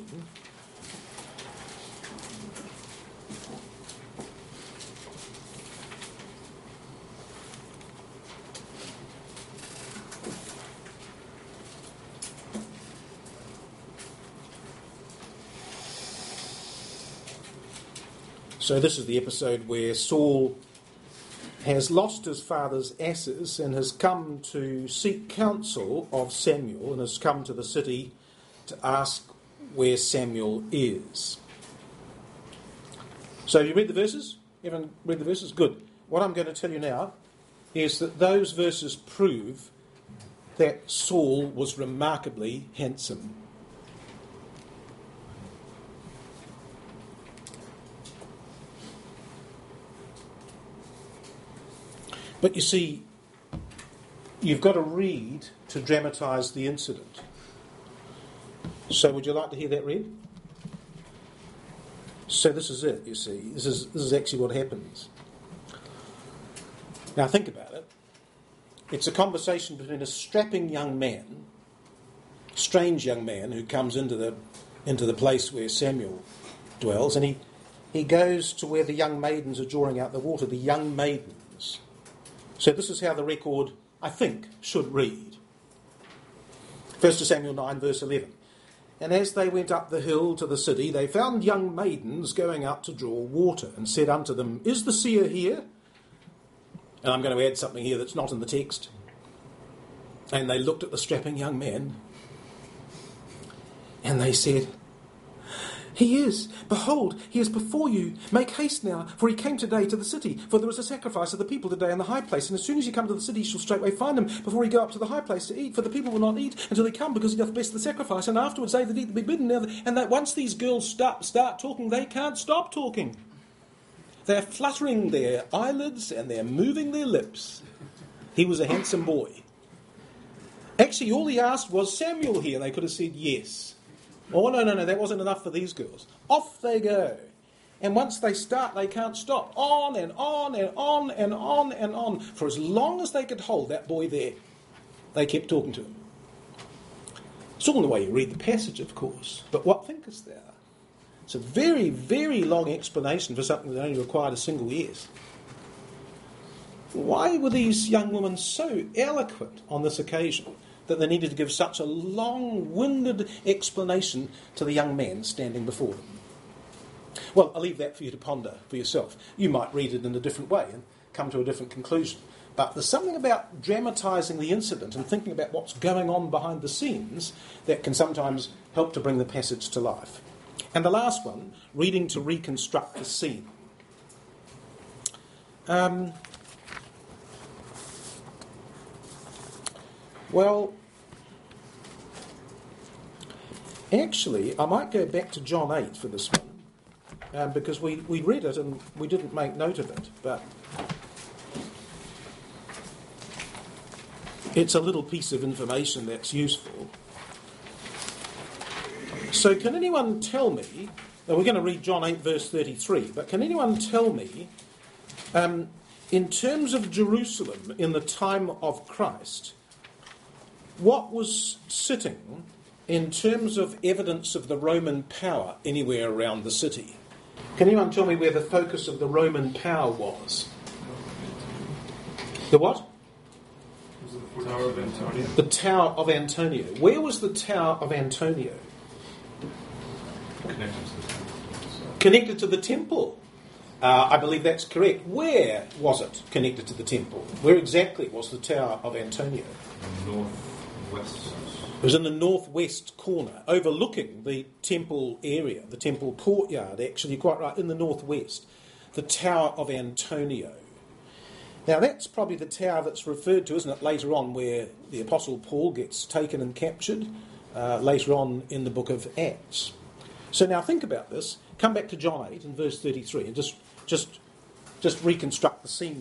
So this is the episode where Saul has lost his father's asses and has come to seek counsel of Samuel and has come to the city to ask where Samuel is. So you read the verses? Everyone read the verses? Good. What I'm going to tell you now is that those verses prove that Saul was remarkably handsome. But you see, you've got to read to dramatise the incident. So would you like to hear that read? So this is it, you see. This is actually what happens. Now think about it. It's a conversation between a strapping young man, strange young man who comes into the place where Samuel dwells, and he goes to where the young maidens are drawing out the water, the young maidens. So this is how the record, I think, should read. 1 Samuel 9, verse 11. And as they went up the hill to the city, they found young maidens going up to draw water, and said unto them, Is the seer here? And I'm going to add something here that's not in the text. And they looked at the strapping young man, and they said, He is. Behold, he is before you. Make haste now, for he came today to the city. For there is a sacrifice of the people today in the high place. And as soon as you come to the city, you shall straightway find him, before he go up to the high place to eat. For the people will not eat until he come, because he doth bless the sacrifice. And afterwards they that eat be bidden. And that once these girls start talking, they can't stop talking. They're fluttering their eyelids and they're moving their lips. He was a handsome boy. Actually, all he asked was, Samuel here. They could have said yes. Oh, no, that wasn't enough for these girls. Off they go. And once they start, they can't stop. On and on and on and on and on. For as long as they could hold that boy there, they kept talking to him. It's all in the way you read the passage, of course. But what thinkest thou? It's a very, very long explanation for something that only required a single yes. Why were these young women so eloquent on this occasion that they needed to give such a long-winded explanation to the young man standing before them? Well, I'll leave that for you to ponder for yourself. You might read it in a different way and come to a different conclusion. But there's something about dramatising the incident and thinking about what's going on behind the scenes that can sometimes help to bring the passage to life. And the last one, reading to reconstruct the scene. Well, actually, I might go back to John 8 for this one. because we read it and we didn't make note of it, but it's a little piece of information that's useful. So can anyone tell me, we're going to read John 8 verse 33, but can anyone tell me, in terms of Jerusalem in the time of Christ, what was sitting in terms of evidence of the Roman power anywhere around the city? Can anyone tell me where the focus of the Roman power was? The what? The Tower of Antonia. The Tower of Antonia. Where was the Tower of Antonia? Connected to the temple. I believe that's correct. Where was it connected to the temple? Where exactly was the Tower of Antonia? Northwest. It was in the northwest corner, overlooking the temple area, the temple courtyard, actually, quite right, in the northwest. The Tower of Antonio. Now, that's probably the tower that's referred to, isn't it, later on, where the Apostle Paul gets taken and captured, later on in the book of Acts. So now think about this. Come back to John 8 and verse 33 and just reconstruct the scene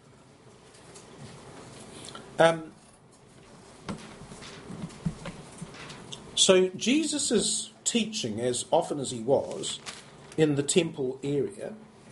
here. So Jesus is teaching, as often as he was, in the temple area.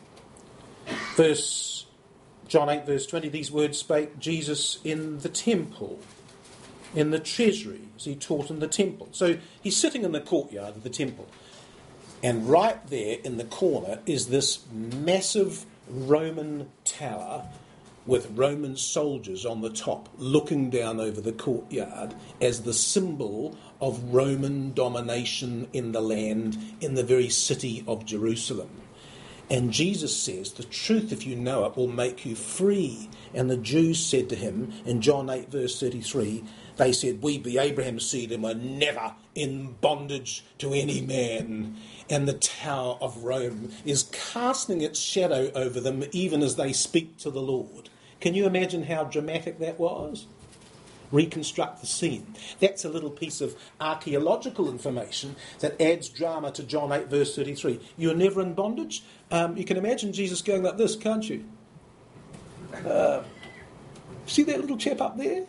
John 8 verse 20, these words spake Jesus in the temple, in the treasury, as he taught in the temple. So he's sitting in the courtyard of the temple. And right there in the corner is this massive Roman tower with Roman soldiers on the top looking down over the courtyard as the symbol of Roman domination in the land, in the very city of Jerusalem. And Jesus says, the truth, if you know it, will make you free. And the Jews said to him, in John 8 verse 33, they said, we be Abraham's seed and were never in bondage to any man. And the Tower of Rome is casting its shadow over them even as they speak to the Lord. Can you imagine how dramatic that was? Reconstruct the scene. That's a little piece of archaeological information that adds drama to John 8 verse 33. You're never in bondage? You can imagine Jesus going like this, can't you? See that little chap up there?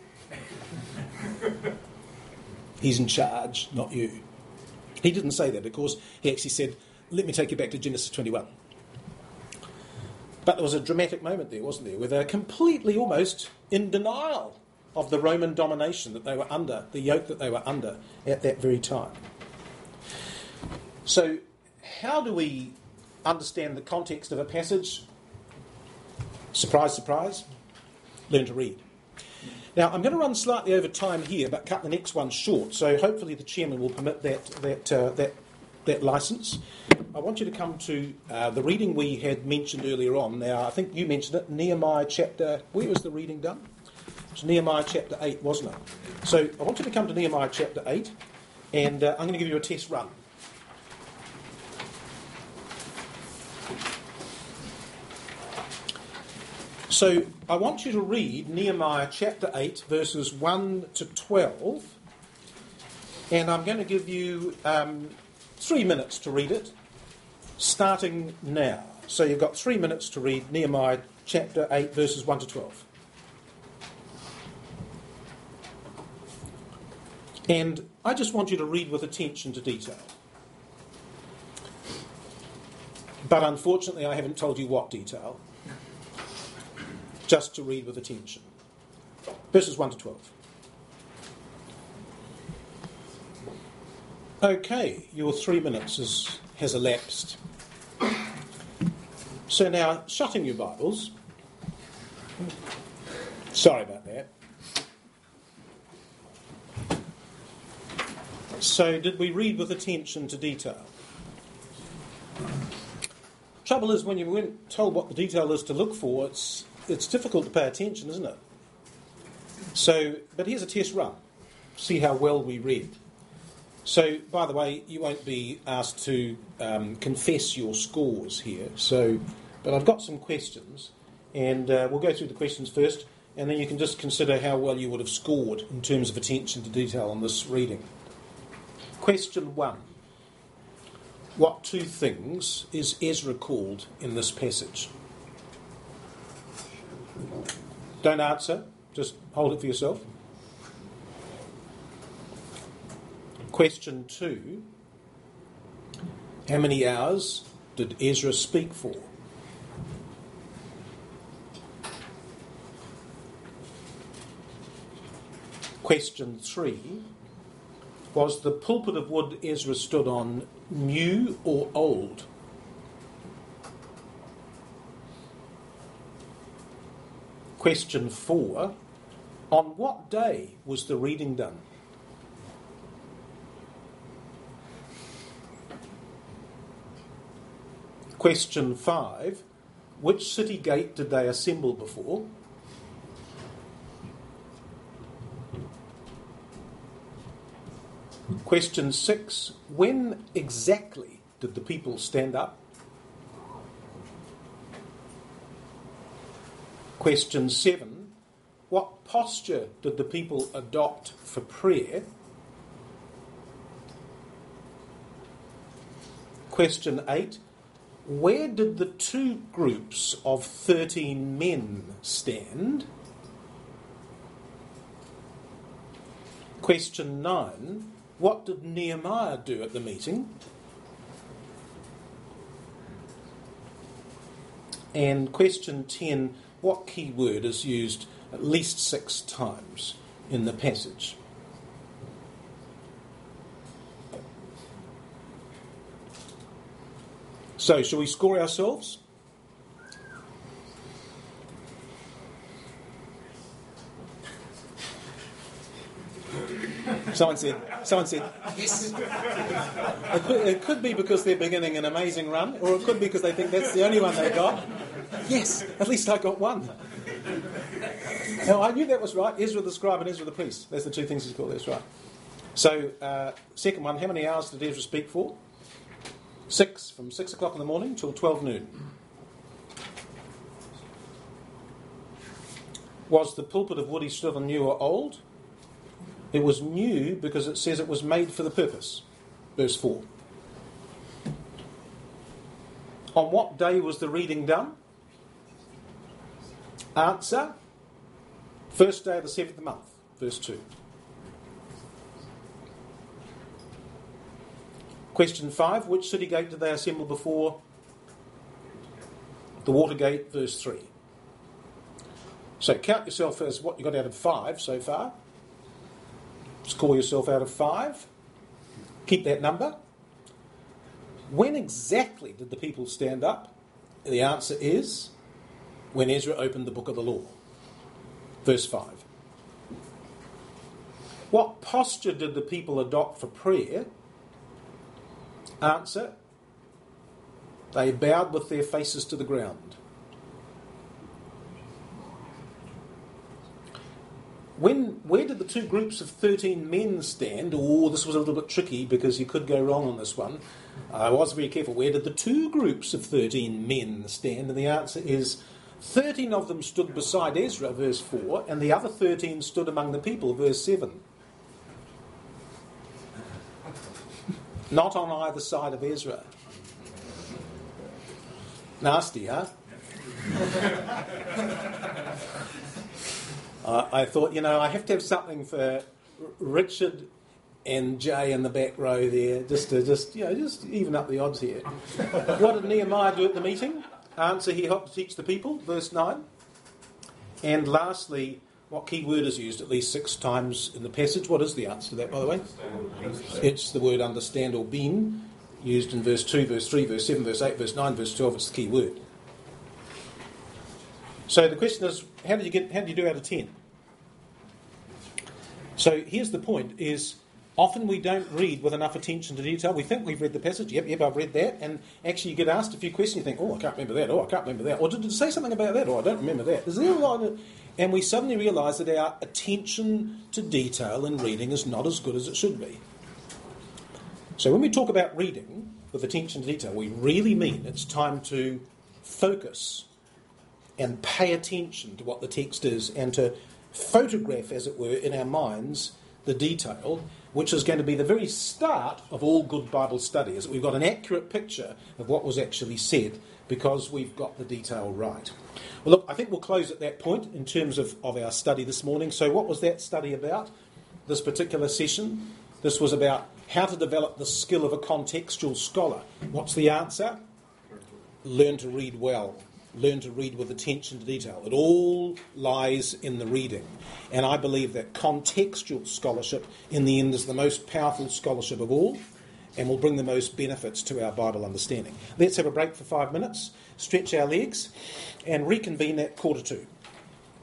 He's in charge, not you. He didn't say that, of course. He actually said, let me take you back to Genesis 21. But there was a dramatic moment there, wasn't there, where they were completely almost in denial of the Roman domination that they were under, the yoke that they were under at that very time. So, how do we understand the context of a passage? Surprise, surprise. Learn to read. Now, I'm going to run slightly over time here, but cut the next one short. So hopefully the chairman will permit that license. I want you to come to the reading we had mentioned earlier on. Now, I think you mentioned it, Nehemiah chapter... Where was the reading done? It was Nehemiah chapter 8, wasn't it? So I want you to come to Nehemiah chapter 8, and I'm going to give you a test run. So I want you to read Nehemiah chapter 8, verses 1 to 12, and I'm going to give you 3 minutes to read it, starting now. So you've got 3 minutes to read Nehemiah chapter 8, verses 1 to 12. And I just want you to read with attention to detail. But unfortunately, I haven't told you what detail. Just to read with attention. Verses 1 to 12. Okay, your 3 minutes has elapsed. So now, shutting your Bibles. Sorry about that. So, did we read with attention to detail? Trouble is, when you weren't told what the detail is to look for, it's difficult to pay attention, isn't it? So, but here's a test run. See how well we read. So, by the way, you won't be asked to confess your scores here. So, but I've got some questions, and we'll go through the questions first, and then you can just consider how well you would have scored in terms of attention to detail on this reading. Question 1. what two things is Ezra called in this passage? Don't answer, just hold it for yourself. Question 2. How many hours did Ezra speak for? Question 3. Was the pulpit of wood Ezra stood on new or old? Question 4. On what day was the reading done? Question 5. Which city gate did they assemble before? Question 6. When exactly did the people stand up? Question 7. What posture did the people adopt for prayer? Question 8. Where did the two groups of 13 men stand? Question 9. What did Nehemiah do at the meeting? And question 10. What key word is used at least 6 times in the passage? So, shall we score ourselves? Someone said, yes. It could be because they're beginning an amazing run, or it could be because they think that's the only one they got. Yes, at least I got one. Now, I knew that was right. Ezra the scribe and Ezra the priest. That's the two things he's called, that's right. So, second one, how many hours did Ezra speak for? 6, from 6 o'clock in the morning till 12 noon. Was the pulpit of wood he stood on new or old? It was new because it says it was made for the purpose. Verse 4. On what day was the reading done? Answer. First day of the 7th month. Verse 2. Question 5. Which city gate did they assemble before? The water gate. Verse 3. So count yourself as what you got out of 5 so far. Score yourself out of 5. Keep that number. When exactly did the people stand up? The answer is when Ezra opened the book of the law. Verse 5. What posture did the people adopt for prayer? Answer. They bowed with their faces to the ground. Where did the two groups of 13 men stand? Oh, this was a little bit tricky because you could go wrong on this one. I was very careful. Where did the two groups of 13 men stand? And the answer is 13 of them stood beside Ezra, verse 4, and the other 13 stood among the people, verse 7. Not on either side of Ezra. Nasty, huh? I thought, I have to have something for Richard and Jay in the back row there, just even up the odds here. What did Nehemiah do at the meeting? Answer, he helped to teach the people, verse 9. And lastly, what key word is used at least 6 times in the passage? What is the answer to that, by the way? It's the word understand or bin, used in verse 2, verse 3, verse 7, verse 8, verse 9, verse 12. It's the key word. So the question is, how did you do out of 10? So here's the point, is often we don't read with enough attention to detail. We think we've read the passage. Yep, I've read that. And actually you get asked a few questions, you think, I can't remember that. I can't remember that. Or did it say something about that? I don't remember that. Is there a lot of... And we suddenly realise that our attention to detail in reading is not as good as it should be. So when we talk about reading with attention to detail, we really mean it's time to focus and pay attention to what the text is and to photograph, as it were, in our minds the detail, which is going to be the very start of all good Bible study, is that we've got an accurate picture of what was actually said because we've got the detail right. Well, look, I think we'll close at that point in terms of our study this morning. So what was that study about, this particular session? This was about how to develop the skill of a contextual scholar. What's the answer? Learn to read well. Learn to read with attention to detail. It all lies in the reading. And I believe that contextual scholarship, in the end, is the most powerful scholarship of all and will bring the most benefits to our Bible understanding. Let's have a break for 5 minutes, stretch our legs, and reconvene at 1:45.